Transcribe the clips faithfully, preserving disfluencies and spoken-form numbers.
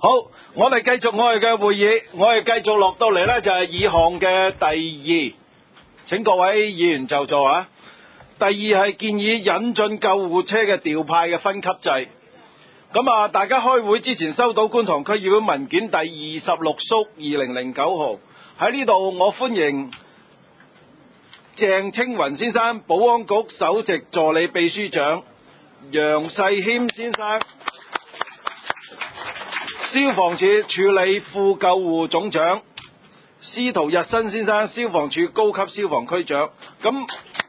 好，我哋繼續我哋嘅會議，我哋繼續落到嚟呢，就係議項嘅第二，請各位議員就座啊。第二係建議引進救護車嘅調派嘅分級制。咁啊，大家開會之前收到觀塘區議會文件第二十六縮二零零九號，喺呢度我歡迎鄭青雲先生，保安局首席助理秘書長，楊世謙先生，消防處處理副救護總長，司徒日新先生，消防處高級消防區長。咁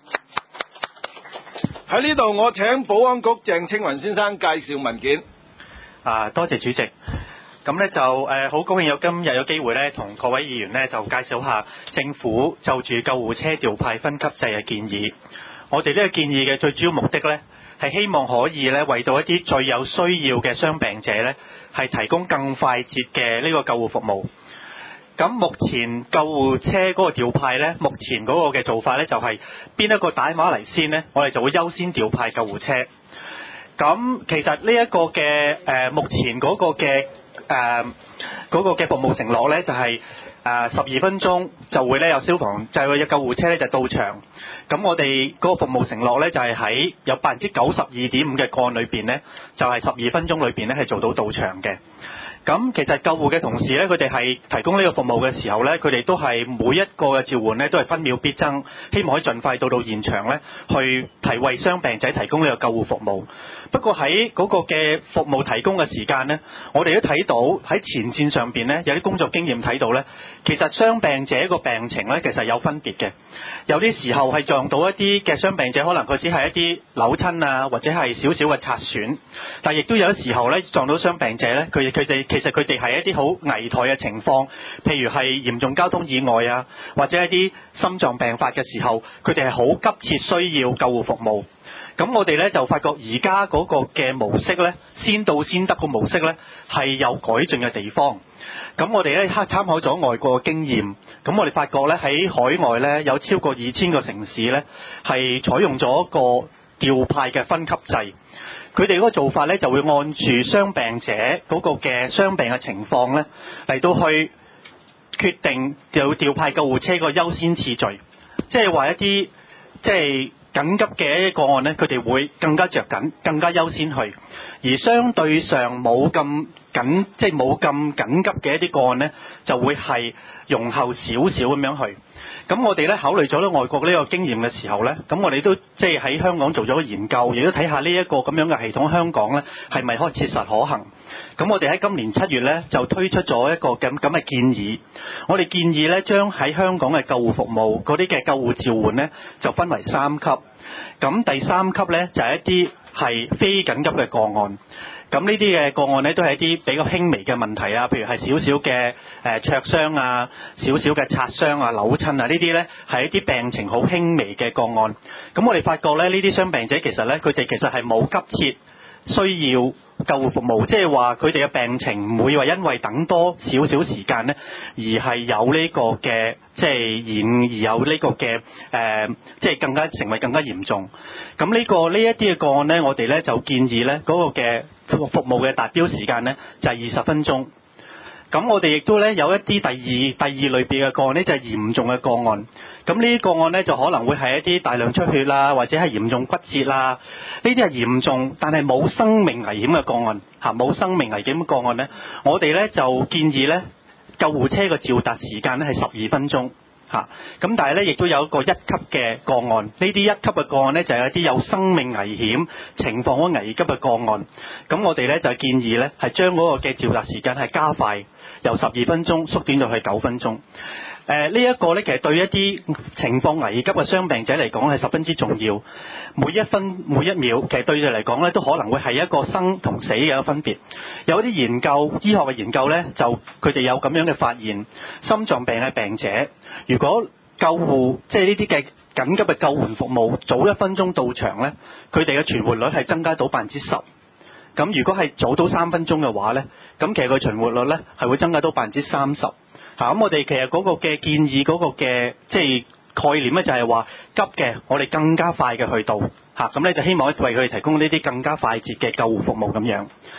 喺呢度我請保安局鄭青雲先生介紹文件。 啊，多謝主席。咁咧就誒好高興有今日有機會咧，同各位議員咧就介紹下政府就住救護車調派分級制嘅建議。我哋呢個建議嘅最主要目的咧，係希望可以咧為到一啲最有需要嘅傷病者咧，係提供更快捷嘅呢個救護服務。咁目前救護車嗰個調派咧，目前嗰個嘅做法咧就係邊一個打電話嚟先咧，我哋就會優先調派救護車。咁其實呢一個嘅誒、呃、目前嗰個嘅誒嗰個嘅服務承諾咧，就係誒十二分鐘就會咧有消防就係有救護車咧就到場。咁我哋嗰個服務承諾咧就係喺有百分之九十二點五嘅個案裏邊咧，就係十二分鐘裏邊咧係做到到場嘅。咁其實救護嘅同事咧，佢哋係提供呢個服務嘅時候咧，佢哋都係每一個嘅召喚咧，都係分秒必爭，希望可以盡快到到現場咧，去提為傷病者提供呢個救護服務。不過喺嗰個嘅服務提供嘅時間咧，我哋都睇到喺前線上邊咧，有啲工作經驗睇到咧，其實傷病者個病情咧，其實有分別嘅。有啲時候係撞到一啲嘅傷病者，可能佢只係一啲扭親啊，或者係少少嘅擦損，但係亦都有啲時候咧撞到傷病者咧，佢佢哋其實佢哋係一啲好危殆嘅情況，譬如係嚴重交通意外啊，或者一啲心臟病發嘅時候，佢哋係好急切需要救護服務。咁我哋咧就發覺而家嗰個嘅模式咧，先到先得個模式咧係有改進嘅地方。咁我哋咧參考咗外國嘅經驗，咁我哋發覺咧喺海外咧有超過二千個城市咧係採用咗一個調派嘅分級制。佢哋嗰個做法咧就會按住傷病者嗰個嘅傷病嘅情況咧嚟到去決定要調派救護車個優先次序，即係話一啲即係緊急嘅個案咧，佢哋會更加着緊，更加優先去，而相對上冇咁緊，即係冇咁緊急嘅一啲個案咧，就會係容後少少咁樣去。咁我哋咧考慮咗咧外國呢個經驗嘅時候咧，咁我哋都即係喺香港做咗個研究，亦都睇下呢一個咁樣嘅系統，香港咧係咪可以切實可行？咁我哋喺今年七月咧就推出咗一個咁咁嘅建議，我哋建議咧將喺香港嘅救護服務嗰啲嘅救護召喚咧就分為三級。咁第三級咧就係一啲係非緊急嘅個案。咁呢啲嘅個案咧都係一啲比較輕微嘅問題啊，譬如係少少嘅誒灼傷啊、少少嘅擦傷啊、扭親啊，呢啲咧係一啲病情好輕微嘅個案。咁我哋發覺咧呢啲傷病者其實咧佢哋其實係冇急切需要救護服務，即係話佢哋嘅病情唔會話因為等多少少時間咧，而係有呢個嘅即係延而有呢個嘅誒，即係更加成為更加嚴重。咁呢個呢一啲嘅個案咧，我哋咧就建議咧嗰個嘅服務嘅達標時間咧就係二十分鐘。咁我哋亦都咧有一啲第二第二類別嘅個案咧，就係嚴重嘅個案。咁呢啲個案咧就可能會係一啲大量出血啦，或者係嚴重骨折啦。呢啲係嚴重但係冇生命危險嘅個案嚇，冇生命危險嘅個案咧，我哋咧就建議咧救護車嘅召達時間咧係十二分鐘嚇。咁但係咧亦都有一個一級嘅個案，呢啲一級嘅個案咧就係一啲有生命危險情況好危急嘅個案。咁我哋咧就建議咧係將嗰個嘅召達時間係加快，由十二分鐘縮短到去九分鐘。誒、呃、呢一個咧，其實對一啲情況危急嘅傷病者嚟講係十分之重要。每一分每一秒，其實對佢嚟講咧，都可能會係一個生同死嘅一個分別。有啲研究，醫學嘅研究咧，就佢哋有咁樣嘅發現：心臟病嘅病者，如果救護即係呢啲嘅緊急嘅救援服務早一分鐘到場咧，佢哋嘅存活率係增加到百分之十。咁如果係早到三分鐘嘅話咧，咁其實佢存活率咧係會增加到百分之三十。嚇、咁我哋其實嗰個嘅建議嗰個嘅即係概念咧，就係話急嘅，我哋更加快嘅去到嚇，咁咧就希望為佢哋提供呢啲更加快捷嘅救護服務咁樣。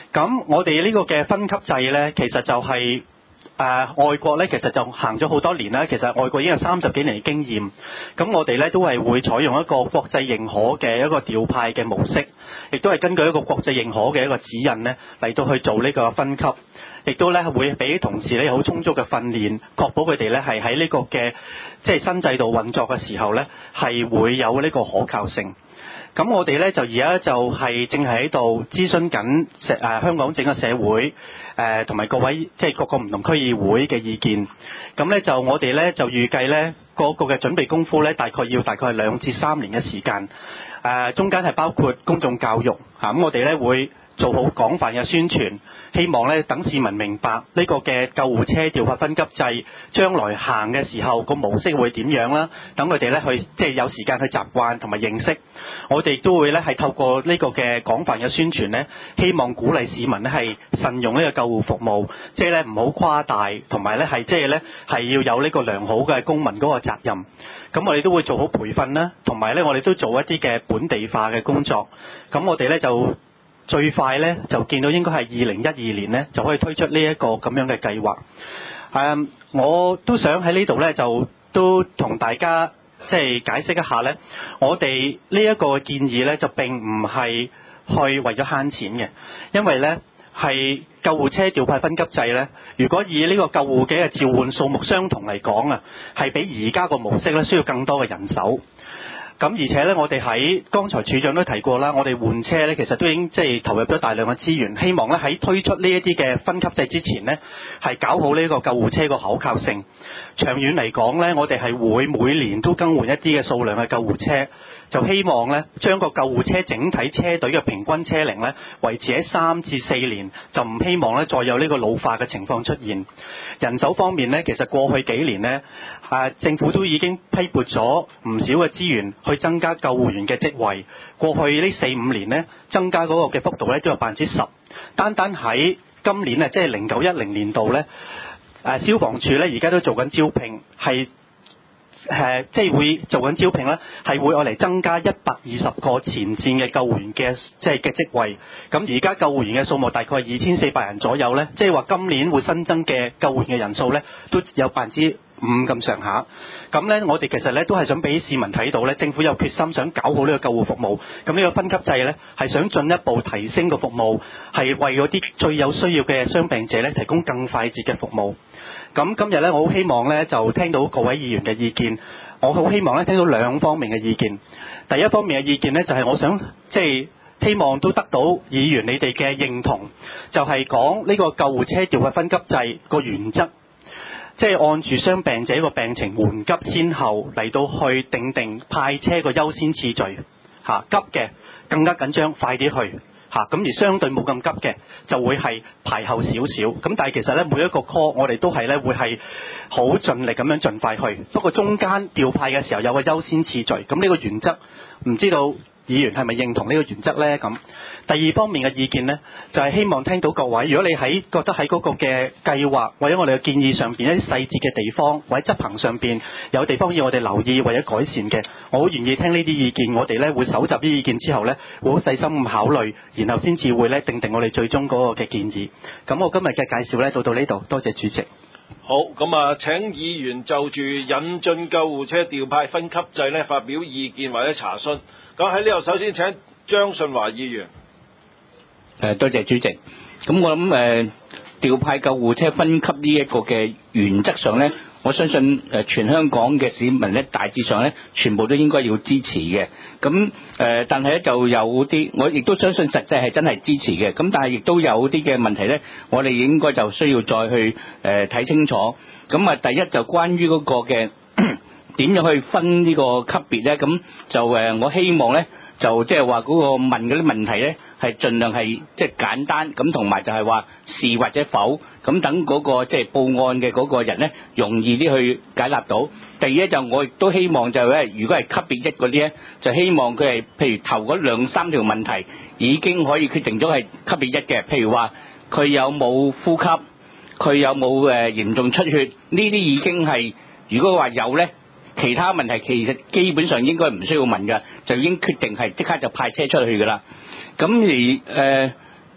咁我哋呢個嘅分級制呢，其實就係、是。誒、呃、外國咧，其實就行咗好多年啦。其實外國已經有三十幾年嘅經驗。咁我哋咧都係會採用一個國際認可嘅一個調派嘅模式，亦都係根據一個國際認可嘅一個指引咧嚟到去做呢個分級，亦都咧會俾同事咧好充足嘅訓練，確保佢哋咧係喺呢個嘅即係新制度運作嘅時候咧係會有呢個可靠性。咁我哋咧就而家就係正係喺度諮詢緊誒香港整個社會誒同埋各位即係各個唔同區議會嘅意見。咁咧就我哋咧就預計咧個個嘅準備功夫咧大概要大概係兩至三年嘅時間。誒中間係包括公眾教育嚇，咁我哋咧會做好廣泛嘅宣傳，希望咧等市民明白呢個嘅救護車調派分級制將來行嘅時候個模式會點樣啦，等佢哋咧去即係有時間去習慣同埋認識。我哋都會咧係透過呢個嘅廣泛嘅宣傳咧，希望鼓勵市民咧係慎用呢個救護服務，即係咧唔好誇大，同埋咧係即係咧係要有呢個良好嘅公民嗰個責任。咁我哋都會做好培訓啦，同埋咧我哋都做一啲嘅本地化嘅工作。咁我哋咧就最快咧就見到應該係二零一二年咧就可以推出呢一個咁樣嘅計劃。誒，我都想喺呢度咧就都同大家即係解釋一下咧，我哋呢一個建議咧就並唔係去為咗慳錢嘅，因為咧係救護車調派分級制咧，如果以呢個救護嘅召喚數目相同嚟講啊，係比而家個模式咧需要更多嘅人手。咁而且咧，我哋喺剛才處長都提過啦，我哋換車咧，其實都已經即係投入咗大量嘅資源，希望咧喺推出呢一啲嘅分級制之前呢，係搞好呢個救護車個可靠性。長遠嚟講咧，我哋係會每年都更換一啲嘅數量嘅救護車，就希望咧將個救護車整體車隊嘅平均車齡咧維持喺三至四年，就唔希望咧再有呢個老化嘅情況出現。人手方面咧，其實過去幾年咧，啊政府都已經批撥咗唔少嘅資源去增加救護員嘅職位。過去呢四五年咧，增加嗰個嘅幅度咧都有百分之十。單單喺今年啊，即係零九一零年度咧，誒消防處咧而家都做緊招聘，係。誒，即係會做緊招聘咧，係會愛嚟增加一百二十個前線嘅救護員嘅即係嘅職位。咁而家救護員嘅數目大概係二千四百人左右咧，即係話今年會新增嘅救護員嘅人數咧，都有百分之五咁上下。咁咧，我哋其實咧都係想俾市民睇到咧，政府有決心想搞好呢個救護服務。咁呢個分級制咧，係想進一步提升個服務，係為嗰啲最有需要嘅傷病者咧提供更快捷嘅服務。咁今日咧，我好希望咧就聽到各位議員嘅意見。我好希望咧聽到兩方面嘅意見。第一方面嘅意見咧，就係我想即係希望都得到議員你哋嘅認同，就係講呢個救護車調派分級制個原則，即係按住傷病者個病情緩急先後嚟到去定定派車個優先次序。嚇，急嘅更加緊張，快啲去。嚇，咁而相對冇咁急嘅就會係排後少少。咁但係其實咧每一個 call 我哋都係咧會係好盡力咁樣盡快去。不過中間調派嘅時候有個優先次序。咁呢個原則唔知道議員係咪認同呢個原則呢？咁第二方面嘅意見呢，就係希望聽到各位，如果你喺覺得喺嗰個嘅計劃或者我哋嘅建議上邊一啲細節嘅地方，或者執行上邊有地方要我哋留意或者改善嘅，我好願意聽呢啲意見。我哋呢會搜集啲意見之後呢，會好細心咁考慮，然後先至會呢定定我哋最終嗰個嘅建議。咁我今日嘅介紹呢，到到呢度，多謝主席。 好，咁啊請議員就住引進救護車調派分級制呢發表意見或者查詢。咁喺呢度首先請張順華議員。 誒，多謝主席。咁我諗誒調派救護車分級呢一個嘅原則上咧，我相信誒全香港嘅市民咧大致上咧全部都應該要支持嘅。咁誒，但係咧就有啲，我亦都相信實際係真係支持嘅。咁但係亦都有啲嘅問題咧，我哋應該就需要再去誒睇清楚。咁啊，第一就關於嗰個嘅點樣去分呢個級別咧？咁就誒，我希望咧就即係話嗰個問嗰啲問題咧，係盡量係即係簡單咁，同埋就係話是或者否咁，等嗰個即係報案嘅嗰個人咧容易啲去解答到。第二咧就我亦都希望就係咧，如果係級別一嗰啲咧，就希望佢係譬如頭嗰兩三條問題已經可以決定咗係級別一嘅，譬如話佢有冇呼吸，佢有冇誒嚴重出血，呢啲已經係如果話有咧。其他問題其實基本上應該唔需要問㗎，就已經決定係即刻就派車出去㗎啦。咁而誒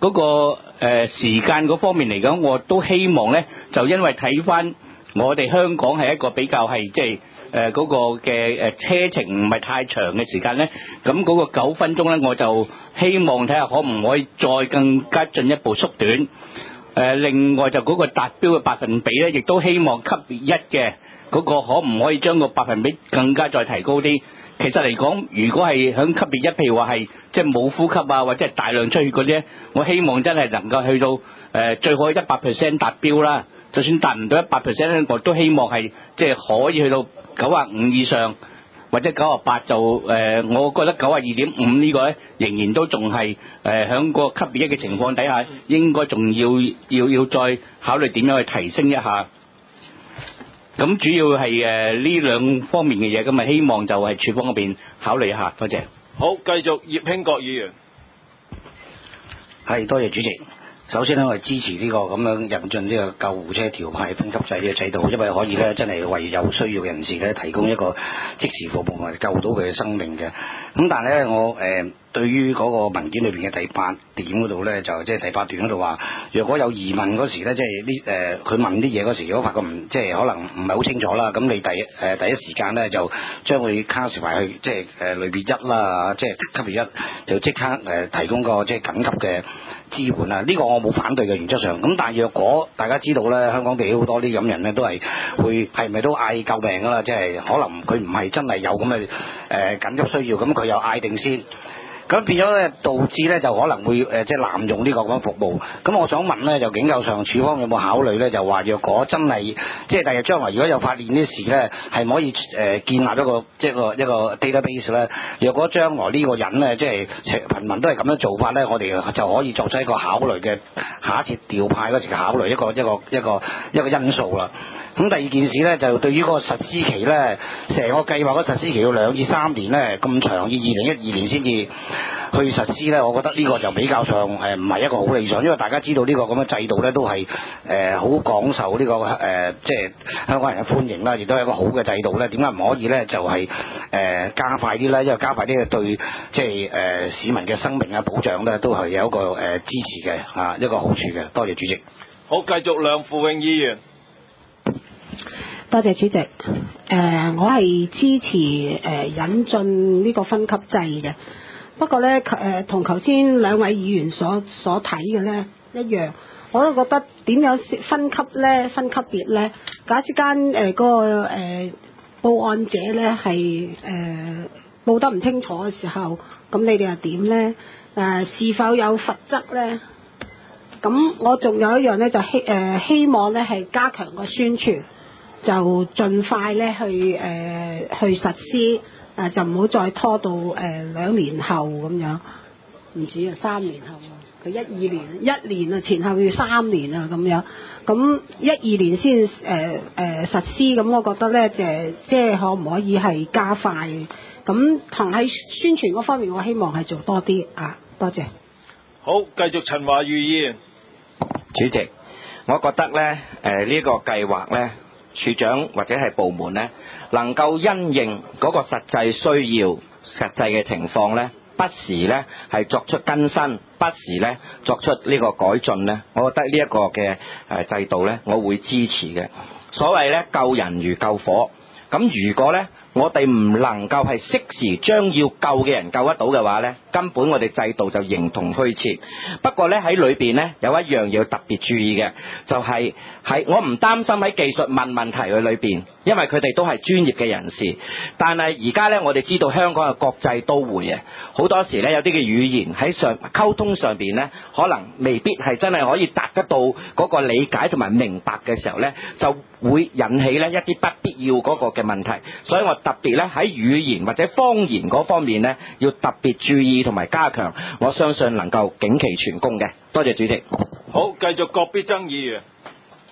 嗰個誒時間嗰方面嚟講，我都希望咧，就因為睇翻我哋香港係一個比較係即係誒嗰個嘅誒車程唔係太長嘅時間咧，咁嗰個九分鐘咧，我就希望睇下可唔可以再更加進一步縮短。誒另外就嗰個達標嘅百分比咧，亦都希望級別一嘅嗰個可唔可以將個百分比更加再提高啲？其實嚟講，如果係響級別一，譬如話係即係冇呼吸啊，或者係大量出血嗰啲咧，我希望真係能夠去到誒、呃、最好一百 percent 達標啦。就算達唔到一百 percent 咧，我都希望係即係可以去到九啊五以上，或者九啊八就誒、呃，我覺得九啊二點五呢個咧，仍然都仲係誒響個級別一嘅情況底下，應該仲要要要再考慮點樣去提升一下。咁主要係誒呢兩方面嘅嘢，咁啊希望就係處方嗰邊考慮一下。多謝。 好，繼續葉興國議員。 係，多謝主席。首先咧，我係支持呢個咁樣引進呢個救護車調派分級制呢個制度，因為可以咧真係為有需要嘅人士咧提供一個即時服務，同埋救到佢嘅生命嘅。咁但係咧，我誒、呃、對於嗰個文件裏邊嘅第八點嗰度咧，就即係第八段嗰度話，若果有疑問嗰時咧，即係呢誒佢問啲嘢嗰時，如果發覺唔即係可能唔係好清楚啦，咁你第誒、呃、第一時間咧就將佢 classify 去即係誒類別一啦，即係級別一，就即刻誒、呃、提供個即係緊急嘅支援啊！呢、這個我冇反對嘅原則上，咁但係若果大家知道咧，香港地好多啲咁人咧都係會係咪都嗌救命㗎啦？即係可能佢唔係真係有咁嘅誒緊急需要，咁佢又嗌定先。咁變咗咧，導致咧就可能會誒、呃、即係濫用呢個咁嘅服務。咁我想問咧，就警教上處方有冇考慮咧？就話若果真係即係第日將來如果有發現啲事咧，係唔可以誒、呃、建立一個即係個一個 database 咧？若果將來呢個人咧，即係貧民都係咁樣做法咧，我哋就可以作出一個考慮嘅下一次調派嗰時嘅考慮一個一個一個一個因素啦。咁第二件事咧，就對於嗰個實施期咧，成個計劃嗰實施期要兩至三年咧，咁長，要二零一二年先至去實施咧，我覺得呢個就比較上誒唔係一個好理想，因為大家知道呢個咁嘅制度咧，都係誒好廣受呢、這個誒、呃、即係香港人嘅歡迎啦，亦都係一個好嘅制度咧。點解唔可以咧？就係、是、誒、呃、加快啲咧，因為加快啲對即係誒、呃、市民嘅生命啊保障咧，都係有一個誒、呃、支持嘅啊一個好處嘅。多謝主席。 好，繼續梁富永議員。 多謝主席。誒、呃，我係支持誒、呃、引進呢個分級制嘅。不過咧，誒同頭先兩位議員所所睇嘅咧一樣，我都覺得點樣分級咧、分級別咧？假設間誒嗰個誒、呃、報案者咧係誒報得唔清楚嘅時候，咁你哋又點咧？誒、呃、是否有罰則咧？咁我仲有一樣咧，就希誒、呃、希望咧係加強個宣傳，就盡快咧去誒、呃、去實施。誒就唔好再拖到誒、呃、兩年後咁樣，唔止啊三年後，佢一二年一年啊前後要三年啊咁樣，咁一二年先誒誒實施，咁我覺得咧就即係可唔可以係加快？咁同喺宣傳嗰方面，我希望係做多啲啊，多謝。 好，繼續陳華宇議員。 主席，我覺得咧誒呢個計劃咧。處長或者係部門呢，能夠因應嗰個實際需要、實際嘅情況呢，不時呢係作出更新，不時呢作出呢個改進呢，我覺得呢一個嘅誒制度呢，我會支持嘅。所謂呢，救人如救火，咁如果呢，我哋唔能夠係適時將要救嘅人救得到嘅話呢，根本我哋制度就形同虛設。不過呢，喺裏邊呢，有一樣要特別注意嘅，就係喺我唔擔心喺技術問問題嘅裏邊，因為佢哋都係專業嘅人士。但係而家呢，我哋知道香港係國際都會啊，好多時呢，有啲嘅語言喺上溝通上邊呢，可能未必係真係可以達得到嗰個理解同埋明白嘅時候呢，就會引起呢一啲不必要嗰個嘅問題。所以我特別咧喺語言或者方言嗰方面咧，要特別注意同埋加強，我相信能夠警其全功嘅。多謝主席。 好，繼續郭必爭議員。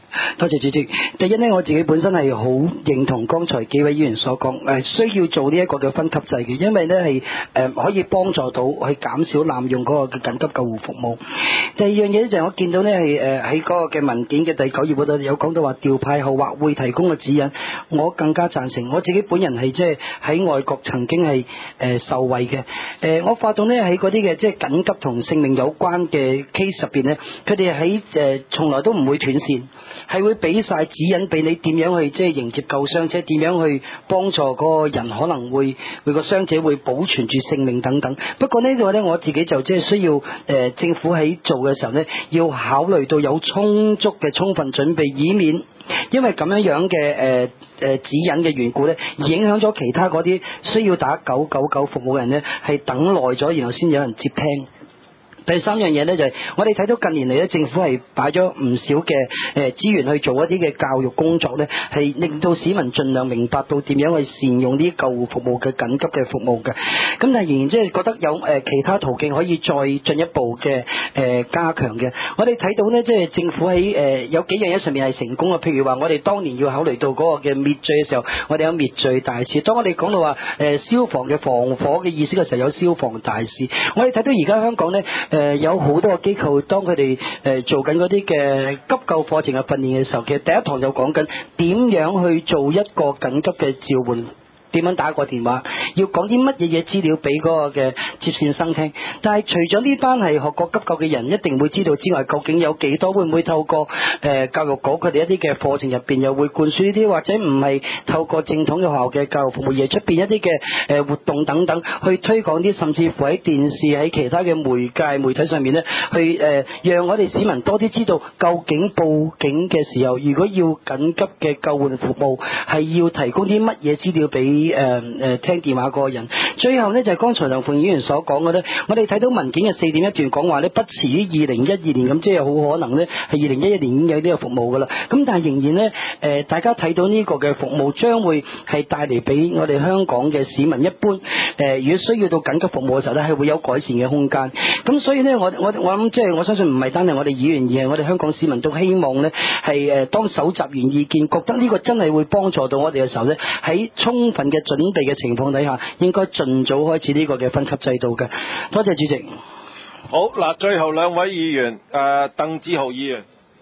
多謝主席。第一呢，我自己本身係好認同剛才幾位議員所講，誒需要做呢一個嘅分級制嘅，因為呢係誒可以幫助到去減少濫用嗰個嘅緊急救護服務。第二樣嘢咧就係我見到呢係誒喺嗰個嘅文件嘅第九頁嗰度有講到話調派後或會提供嘅指引，我更加贊成。我自己本人係即係喺外國曾經係誒受惠嘅。誒我發動呢喺嗰啲嘅即係緊急同性命有關嘅 case 入邊呢，佢哋喺誒從來都唔會斷線。係會俾晒指引俾你點樣去即係迎接救傷者，點樣去幫助嗰個人，可能會會個傷者會保存住性命等等。不過呢度呢，我自己就即係需要誒、呃、政府喺做嘅時候呢，要考慮到有充足嘅充分準備，以免因為咁樣樣嘅誒誒指引嘅緣故呢，而影響咗其他嗰啲需要打九九九服務嘅人呢，係等耐咗，然後先有人接聽。第三樣嘢呢，就係我哋睇到近年嚟咧，政府係擺咗唔少嘅誒資源去做一啲嘅教育工作呢，係令到市民盡量明白到點樣去善用呢啲救護服務嘅緊急嘅服務嘅。咁但係仍然即係覺得有誒其他途徑可以再進一步嘅誒加強嘅。我哋睇到呢，即係政府喺誒有幾樣嘢上面係成功嘅，譬如話我哋當年要考慮到嗰個嘅滅罪嘅時候，我哋有滅罪大使；當我哋講到話誒消防嘅防火嘅意識嘅時候，有消防大使。我哋睇到而家香港呢。誒、呃、有好多個機構，當佢哋誒做緊嗰啲嘅急救課程嘅訓練嘅時候，其實第一堂就講緊點樣去做一個緊急嘅召喚。點樣打個電話，要講啲乜嘢嘢資料俾嗰個嘅接線生聽。但係除咗呢班係學過急救嘅人一定會知道之外，究竟有幾多會唔會透過誒、呃、教育局佢哋一啲嘅課程入邊又會灌輸呢啲，或者唔係透過正統嘅學校嘅教育服務，而係出邊一啲嘅誒活動等等去推廣啲，甚至乎喺電視喺其他嘅媒介媒體上面呢，去誒、呃、讓我哋市民多啲知道究竟報警嘅時候，如果要緊急嘅救援服務係要提供啲乜嘢資料俾誒誒聽電話嗰個人。最後呢，就係、是、剛才梁鳳議員所講嘅呢，我哋睇到文件嘅四點一段講話呢，不遲於二零一二年，咁即係好可能呢係二零一一年已經有呢個服務噶啦。咁但係仍然呢，誒、呃、大家睇到呢個嘅服務將會係帶嚟俾我哋香港嘅市民一般誒、呃，如果需要到緊急服務嘅時候呢，係會有改善嘅空間。咁所以呢，我我我諗即係我相信唔係單係我哋議員，而係我哋香港市民都希望呢係誒當搜集完意見，覺得呢個真係會幫助到我哋嘅時候呢，喺充分嘅準備嘅情況底下，應該盡早開始呢個嘅分級制度嘅。多謝主席。 好嗱，最後兩位議員，誒、呃、鄧志豪議員。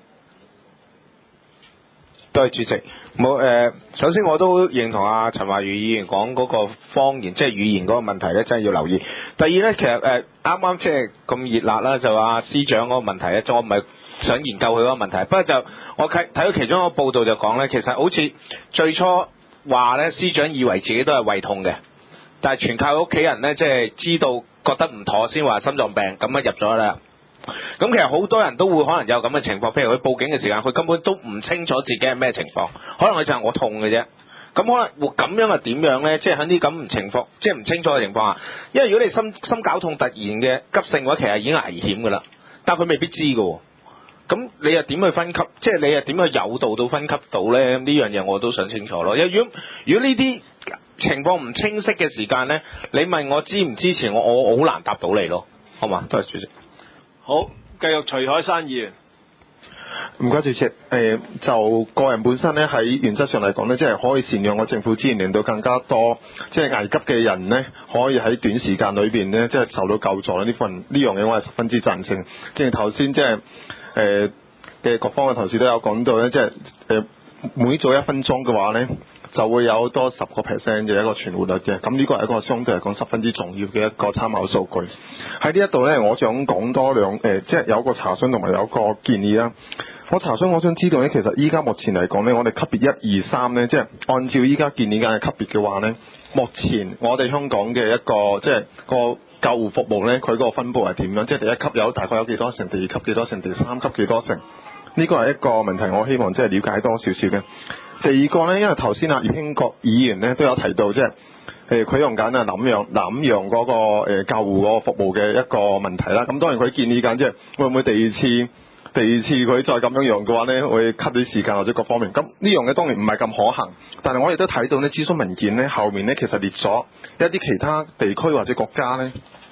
多謝主席。冇誒、呃，首先我都認同阿陳華宇議員講嗰個方言，即係語言嗰個問題咧，真係要留意。第二咧，其實誒啱啱即係咁熱辣啦，就話司長嗰個問題咧，我唔係想研究佢嗰個問題，不過就我睇睇到其中一個報道就講咧，其實好似最初話咧，司長以為自己都係胃痛嘅，但係全靠佢屋企人咧，即係知道覺得唔妥先話心臟病，咁啊入咗啦。咁其實好多人都會可能有咁嘅情況，譬如佢報警嘅時間，佢根本都唔清楚自己係咩情況，可能佢就係我痛嘅啫。咁可能會咁樣係點樣呢？即係喺啲咁唔情況，即係唔清楚嘅情況下，因為如果你心心絞痛突然嘅急性嘅話，其實已經危險㗎啦，但係佢未必知㗎。咁你又點去分級？即係你又點去誘導到分級到呢？呢樣嘢我都想清楚咯。因為如果如果呢啲情況唔清晰嘅時間呢，你問我支唔支持我，我我好難答到你咯，好嘛？多謝主席。 好，繼續徐海山議員。 唔該主席，誒、呃、就個人本身咧，喺原則上嚟講咧，即係可以善用我政府資源，令到更加多即係危急嘅人咧，可以喺短時間裏邊咧，即係受到救助。呢份呢樣嘢我係十分之贊成。正如頭先即係誒嘅各方嘅同事都有講到咧，即係誒、呃、每做一分鐘嘅話咧，就會有多十個 percent 嘅一個存活率嘅。咁呢個係一個相對嚟講十分之重要嘅一個參考數據。喺呢一度咧，我想講多兩誒、呃，即係有個查詢同埋有個建議啦。我查詢，我想知道咧，其實依家目前嚟講咧，我哋級別一二三咧，即係按照依家建議緊嘅級別嘅話咧，目前我哋香港嘅一個即係個救護服務咧，佢個分佈係點樣？即係第一級有大概有幾多成，第二級幾多成，第三級幾多成？呢個係一個問題，我希望即係了解多少少嘅。第二個咧，因為頭先阿葉興國議員咧都有提到，即係誒佢用緊啊濫用濫用嗰個誒救護嗰個服務嘅一個問題啦。咁當然佢建議緊，即係會唔會第二次？第二次佢再咁樣用嘅話呢，會 cut 啲時間或者各方面。咁呢樣嘢當然唔係咁可行，但係我亦都睇到呢諮詢文件呢後面呢，其實列咗一啲其他地區或者國家呢，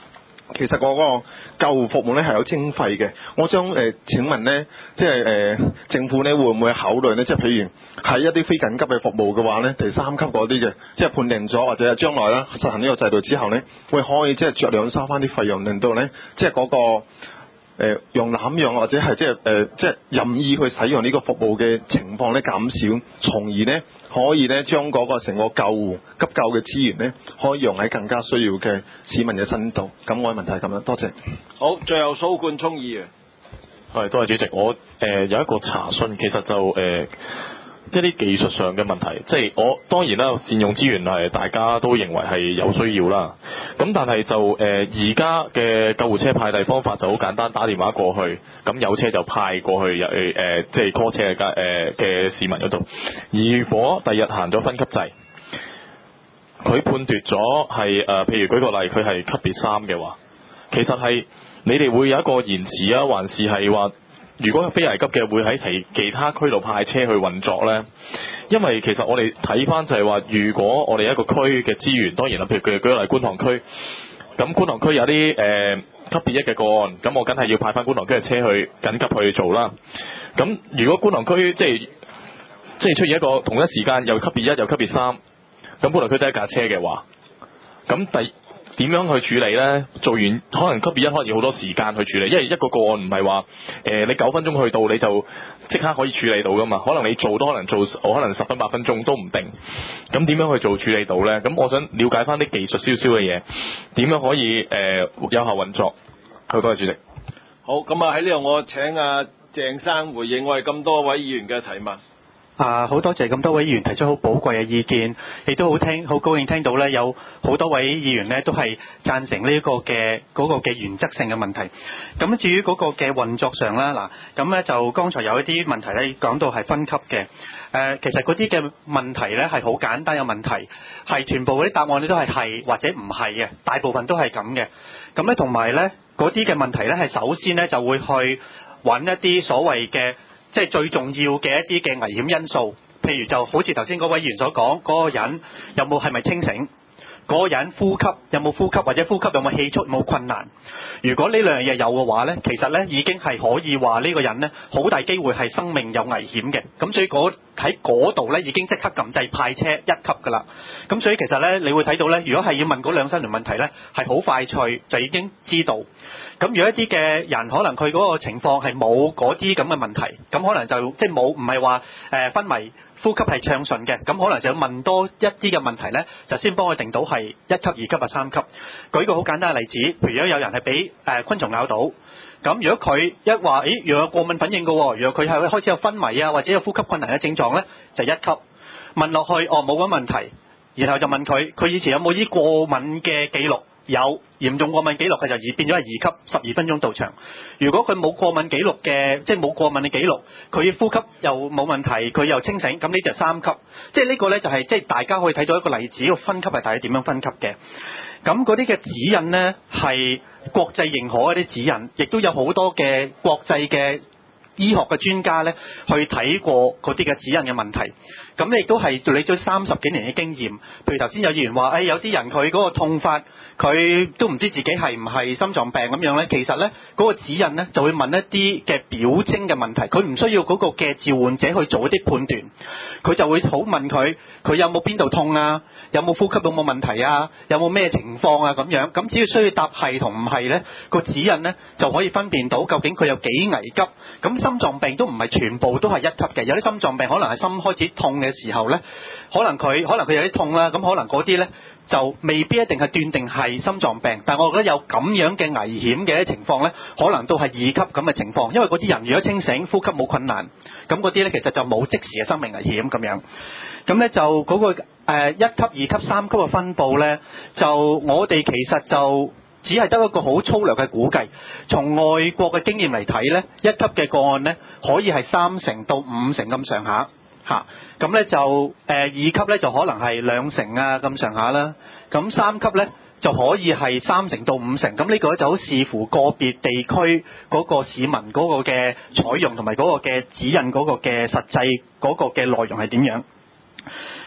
其實嗰個救護服務咧係有徵費嘅。我想誒、呃、請問咧，即係誒、呃、政府咧會唔會考慮咧？即係譬如喺一啲非緊急嘅服務嘅話咧，第三級嗰啲嘅，即係判定咗或者係將來咧實行呢個制度之後咧，會可以即係酌量收翻啲費用，令到咧即係嗰個。誒用濫用或者係即係誒即係任意去使用呢個服務嘅情況咧減少，從而咧可以咧將嗰個成個救護急救嘅資源咧可以用喺更加需要嘅市民嘅身度。咁我嘅問題係咁樣，多謝。 好，最後蘇冠聰議員。 係，多謝主席。我誒、呃、有一個查詢，其實就誒。呃一啲技術上嘅問題，即係我當然啦，善用資源係大家都認為係有需要啦。咁但係就誒而家嘅救護車派遞方法就好簡單，打電話過去，咁有車就派過去，誒、呃、即係 call 車嘅誒嘅市民嗰度。如果第日行咗分級制，佢判斷咗係誒，譬如舉個例，佢係級別三嘅話，其實係你哋會有一個延遲啊，還是係話？如果係非危急嘅，會喺其其他區度派車去運作呢？因為其實我哋睇翻就係話，如果我哋一個區嘅資源，當然啦，譬如佢舉個例觀塘區，咁觀塘區有啲誒、呃、級別一嘅個案，咁我梗係要派翻觀塘區嘅車去緊急去做啦。咁如果觀塘區即係即係出現一個同一時間又級別一又級別三，咁觀塘區得一架車嘅話，咁第點樣去處理呢？做完可能級別一可能要好多時間去處理，因為一個個案唔係話誒你九分鐘去到你就即刻可以處理到噶嘛，可能你做都可能做可能十分八分鐘都唔定。咁點樣去做處理到呢？咁我想了解翻啲技術少少嘅嘢，點樣可以誒、呃、有效運作？好，多謝主席。 好，咁啊喺呢度我請阿鄭生回應我哋咁多位議員嘅提問。 啊，好多謝咁多位議員提出好寶貴嘅意見，亦都好聽好高興聽到咧，有好多位議員咧都係贊成呢一個嘅嗰個嘅原則性嘅問題。咁至於嗰個嘅運作上啦，嗱，咁咧就剛才有一啲問題咧講到係分級嘅。誒，其實嗰啲嘅問題咧係好簡單嘅問題，係全部嗰啲答案咧都係係或者唔係嘅，大部分都係咁嘅。咁咧同埋咧嗰啲嘅問題咧係首先咧就會去揾一啲所謂嘅。即係最重要嘅一啲嘅危險因素，譬如就好似頭先嗰位議員所講，嗰個人有冇係咪清醒？嗰個人呼吸有冇呼吸，或者呼吸有冇氣促有冇困難？如果呢兩樣嘢有嘅話呢，其實呢已經係可以話呢個人呢好大機會係生命有危險嘅。咁所以喺嗰度呢已經即刻撳掣派車一級㗎啦。咁所以其實呢，你會睇到呢，如果係要問嗰兩三條問題呢，係好快脆就已經知道。咁如果一啲嘅人可能佢嗰個情況係冇嗰啲咁嘅問題，咁可能就即係冇唔係話誒昏迷。呼吸係暢順嘅，咁可能就要問多一啲嘅問題呢，就先幫佢定到係一級、二級或三級。舉個好簡單嘅例子，譬如如果有人係俾誒昆蟲咬到，咁如果佢一話，咦，原來有過敏反應嘅喎，原來佢係開始有昏迷啊，或者有呼吸困難嘅症狀呢，就一級。問落去，哦，冇乜問題，然後就問佢，佢以前有冇啲過敏嘅記錄？有嚴重過敏記錄，佢就而變咗係二級，十二分鐘到場。如果佢冇過敏記錄嘅，即係冇過敏嘅記錄，佢呼吸又冇問題，佢又清醒，咁呢就三級。即係呢個呢，就係即係大家可以睇到一個例子，個分級係大家點樣分級嘅。咁嗰啲嘅指引呢，係國際認可嗰啲指引，亦都有好多嘅國際嘅醫學嘅專家呢去睇過嗰啲嘅指引嘅問題。咁你亦都係你咗三十幾年嘅經驗，譬如頭先有議員話，誒、哎、有啲人佢嗰個痛法，佢都唔知自己係唔係心臟病咁樣呢。其實呢，嗰、那個指引呢就會問一啲嘅表徵嘅問題，佢唔需要嗰個嘅召喚者去做一啲判斷，佢就會好問佢，佢有冇邊度痛啊，有冇呼吸有冇問題啊，有冇咩情況啊咁樣。咁只要需要答係同唔係呢，個指引呢就可以分辨到究竟佢有幾危急。咁心臟病都唔係全部都係一級嘅，有啲心臟病可能係心開始痛嘅時候呢，可能佢可能佢有啲痛啦，咁可能嗰啲呢就未必一定係斷定係心臟病，但我覺得有咁樣嘅危險嘅情況呢，可能都係二級咁嘅情況，因為嗰啲人如果清醒、呼吸冇困難，咁嗰啲呢其實就冇即時嘅生命危險咁樣。咁呢就嗰、嗰個、呃、一級、二級、三級嘅分佈呢，就我哋其實就只係得一個好粗略嘅估計。從外國嘅經驗嚟睇呢，一級嘅個案呢，可以係三成到五成咁上下。嚇，咁咧就誒、呃、二級咧就可能係兩成啊咁上下啦，咁三級咧就可以係三成到五成，咁呢個咧就好視乎個別地區嗰個市民嗰個嘅採用同埋嗰個嘅指引嗰個嘅實際嗰個嘅內容係點樣。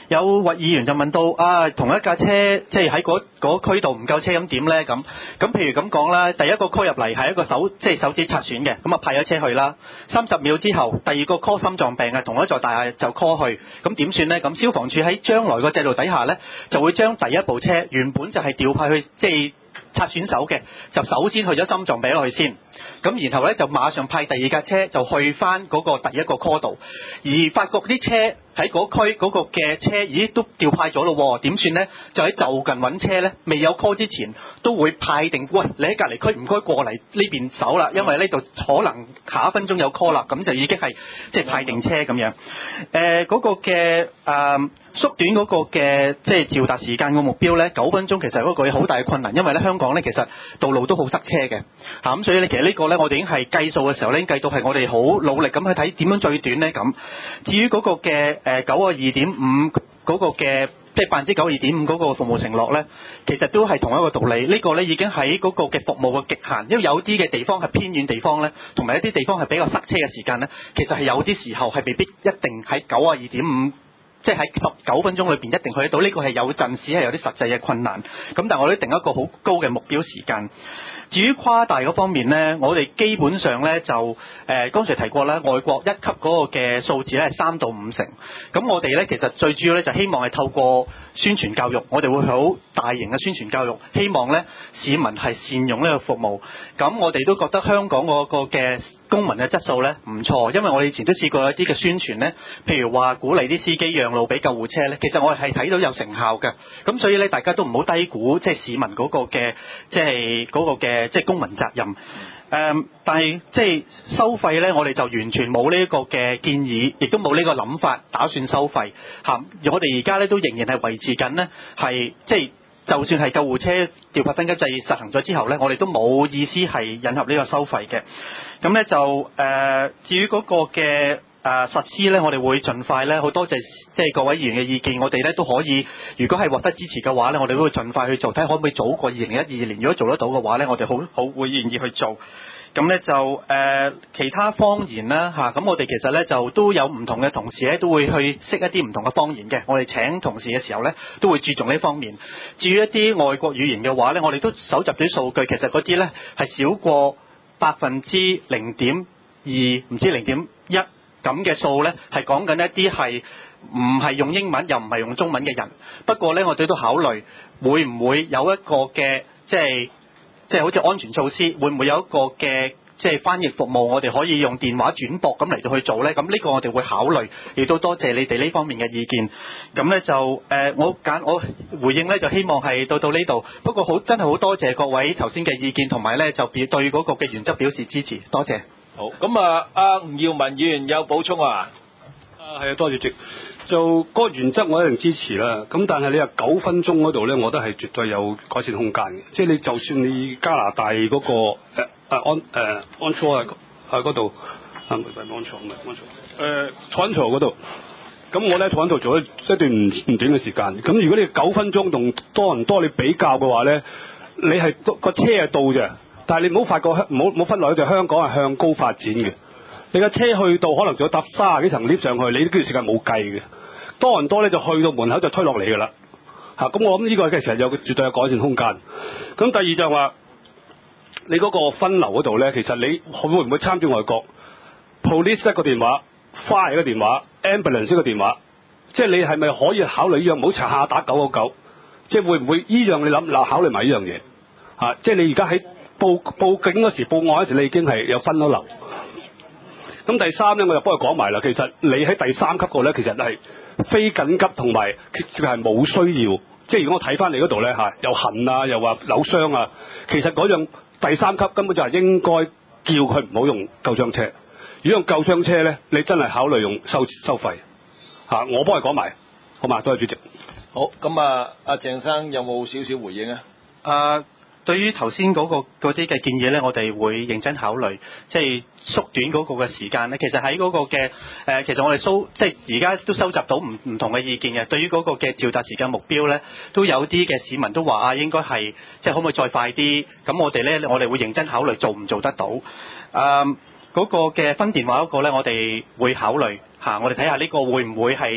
有位議員就問到啊，同一架車即係喺嗰嗰區度唔夠車咁點呢？咁咁譬如咁講啦，第一個 call 入嚟係一個手即係手指擦損嘅，咁啊派咗車去啦。三十秒之後，第二個 call 心臟病啊，同一座大廈就 call 去，咁點算呢？咁消防處喺將來個制度底下呢，就會將第一部車原本就係調派去即係擦損手嘅，就首先去咗心臟病落去先，咁然後呢，就馬上派第二架車就去翻嗰個第一個 call 度，而發覺啲車喺嗰區嗰個嘅車，咦都調派咗咯，點算呢？就喺就近揾車呢，未有 call 之前都會派定，喂，你喺隔離區唔該過嚟呢邊走啦，因為呢度可能下一分鐘有 call 啦，咁就已經係即係派定車咁樣。誒、呃、嗰、嗰個嘅誒、呃、縮短嗰個嘅即係召達時間嘅目標呢，九分鐘其實嗰個好大嘅困難，因為呢香港呢其實道路都好塞車嘅嚇，咁所以呢，其實呢個呢，我哋已經係計數嘅時候呢，已經計到係我哋好努力咁去睇點樣最短呢。咁。至於嗰個嘅誒九啊二點五嗰個嘅即係百分之九二點五嗰個服務承諾呢，其實都係同一個道理。呢、這個呢已經喺嗰個嘅服務嘅極限，因為有啲嘅地方係偏遠地方呢，同埋一啲地方係比較塞車嘅時間呢，其實係有啲時候係未必一定喺九啊二點五。即係喺十九分鐘裏邊一定去得到，呢個係有陣時係有啲實際嘅困難。咁但係我哋定一個好高嘅目標時間。至於誇大嗰方面呢，我哋基本上呢就誒、呃、剛才提過啦，外國一級嗰個嘅數字咧係三到五成。咁我哋呢其實最主要呢就希望係透過宣傳教育，我哋會好大型嘅宣傳教育，希望呢市民係善用呢個服務。咁我哋都覺得香港嗰個嘅公民嘅質素呢唔錯，因為我哋以前都試過一啲嘅宣傳呢，譬如話鼓勵啲司機讓路俾救護車呢，其實我哋係睇到有成效嘅。咁所以呢，大家都唔好低估即係市民嗰個嘅即係嗰個嘅即係公民責任。誒、嗯，但係即係收費呢，我哋就完全冇呢一個嘅建議，亦都冇呢個諗法打算收費嚇。我哋而家呢都仍然係維持緊呢，係即係。就算係救護車調派分級制實行咗之後呢，我哋都冇意思係引入呢個收費嘅。咁呢就誒、呃，至於嗰個嘅誒、呃、實施呢，我哋會盡快呢，好多謝即係各位議員嘅意見，我哋呢都可以，如果係獲得支持嘅話呢，我哋都會盡快去做，睇下可唔可以早過二零一二年。如果做得到嘅話呢，我哋好好會願意去做。咁咧就誒、呃、其他方言啦嚇，咁、啊、我哋其實咧就都有唔同嘅同事咧，都會去識一啲唔同嘅方言嘅。我哋請同事嘅時候咧，都會注重呢方面。至於一啲外國語言嘅話咧，我哋都搜集啲數據，其實嗰啲咧係少過百分之零點二，唔知零點一咁嘅數咧，係講緊一啲係唔係用英文又唔係用中文嘅人。不過咧，我哋都考慮會唔會有一個嘅即係。即係好似安全措施，會唔會有一個嘅即係翻譯服務，我哋可以用電話轉駁咁嚟到去做呢？咁呢個我哋會考慮，亦都多謝你哋呢方面嘅意見。咁呢就誒、呃，我揀我回應呢，就希望係到到呢度。不過好真係好多謝各位頭先嘅意見，同埋呢就表對嗰個嘅原則表示支持，多謝。 好，咁啊，阿吳耀文議員有補充啊？ 啊，係啊，多謝主席。就嗰個原則我一定支持啦，咁但係你話九分鐘嗰度咧，我覺得係絕對有改善空間嘅。即係你就算你加拿大嗰、那個誒、呃、安誒、呃、安錯喺喺嗰度，啊唔係安錯唔係安錯，誒坐安錯嗰度，咁我咧坐安錯做咗一段唔唔短嘅時間。咁如果你九分鐘同多倫多你比較嘅話咧，你係個車係到啫，但係你唔好發覺唔好唔好忽略就香港係向高發展嘅。你架車去到可能仲要搭卅幾層 lift 上去，你呢段時間冇計嘅。多倫多咧就去到門口就推落嚟㗎啦，嚇、啊！咁我諗呢個其實有絕對有改善空間。咁第二就係話，你嗰個分流嗰度咧，其實你會唔會參照外國 police 一個電話 fire 一個電話 ambulance 一個電話，即係你係咪可以考慮呢樣？唔好查下打九九九，即係會唔會依樣你諗嗱考慮埋呢樣嘢嚇？即係你而家喺報報警嗰時報案嗰時，你已經係有分咗流。咁第三咧，我就幫佢講埋啦。其實你喺第三級個咧，其實係非緊急同埋佢係冇需要。即係如果我睇翻你嗰度咧嚇，又痕啊，又話扭傷啊，其實嗰樣第三級根本就係應該叫佢唔好用救傷車。如果用救傷車咧，你真係考慮用收收費嚇。我幫佢講埋，好嘛？多謝主席。 好，咁啊，阿鄭生有冇少少回應啊？ 啊。對於頭先嗰個嗰啲嘅建議呢，我哋會認真考慮，即係縮短嗰個嘅時間呢。其實喺嗰個嘅誒、呃，其實我哋收即係而家都收集到唔唔同嘅意見嘅。對於嗰個嘅召集時間目標呢，都有啲嘅市民都話啊，應該係即係可唔可以再快啲？咁我哋呢，我哋會認真考慮做唔做得到。誒、呃，嗰、嗰個嘅分電話嗰個呢，我哋會考慮嚇、啊，我哋睇下呢個會唔會係。對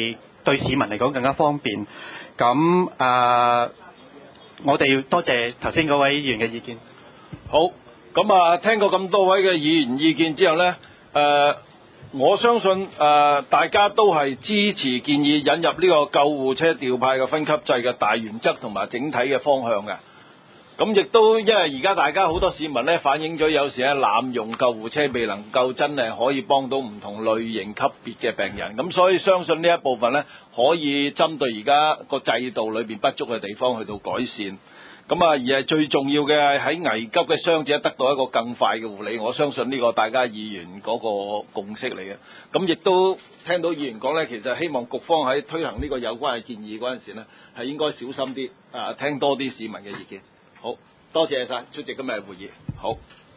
對市民嚟講更加方便。咁啊、呃，我哋要多謝頭先嗰位議員嘅意見。 好，咁啊，聽過咁多位嘅議員意見之後呢，誒、呃，我相信誒、呃、大家都係支持建議引入呢個救護車調派嘅分級制嘅大原則同埋整體嘅方向嘅。咁亦都因為而家大家好多市民咧反映咗有時咧濫用救護車未能夠真係可以幫到唔同類型級別嘅病人，咁所以相信呢一部分咧可以針對而家個制度裏邊不足嘅地方去到改善。咁啊，而係最重要嘅係喺危急嘅傷者得到一個更快嘅護理，我相信呢個大家議員嗰個共識嚟嘅。咁亦都聽到議員講咧，其實希望局方喺推行呢個有關嘅建議嗰陣時咧，係應該小心啲，啊，聽多啲市民嘅意見。好，多謝晒出席今日嘅會議。好。